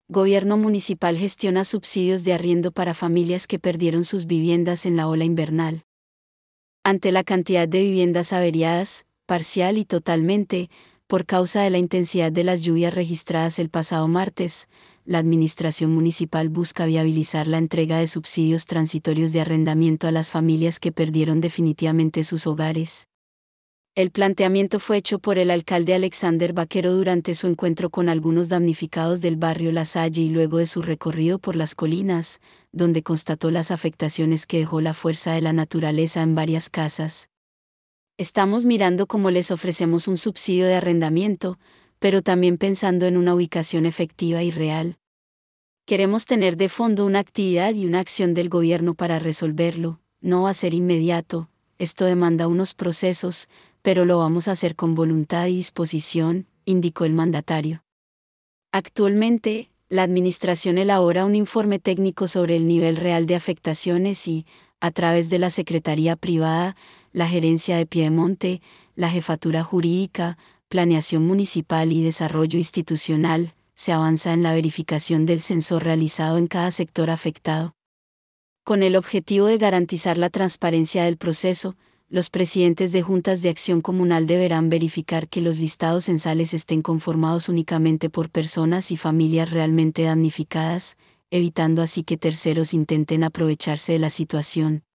Gobierno municipal gestiona subsidios de arriendo para familias que perdieron sus viviendas en la ola invernal. Ante la cantidad de viviendas averiadas, parcial y totalmente, por causa de la intensidad de las lluvias registradas el pasado martes, la Administración Municipal busca viabilizar la entrega de subsidios transitorios de arrendamiento a las familias que perdieron definitivamente sus hogares. El planteamiento fue hecho por el alcalde Alexander Vaquero durante su encuentro con algunos damnificados del barrio La Salle y luego de su recorrido por las colinas, donde constató las afectaciones que dejó la fuerza de la naturaleza en varias casas. Estamos mirando cómo les ofrecemos un subsidio de arrendamiento, pero también pensando en una ubicación efectiva y real. Queremos tener de fondo una actividad y una acción del gobierno para resolverlo. No va a ser inmediato, esto demanda unos procesos, pero lo vamos a hacer con voluntad y disposición, indicó el mandatario. Actualmente, la Administración elabora un informe técnico sobre el nivel real de afectaciones y, a través de la Secretaría Privada, la Gerencia de Piedemonte, la Jefatura Jurídica, Planeación Municipal y Desarrollo Institucional, se avanza en la verificación del censo realizado en cada sector afectado. Con el objetivo de garantizar la transparencia del proceso, los presidentes de juntas de acción comunal deberán verificar que los listados censales estén conformados únicamente por personas y familias realmente damnificadas, evitando así que terceros intenten aprovecharse de la situación.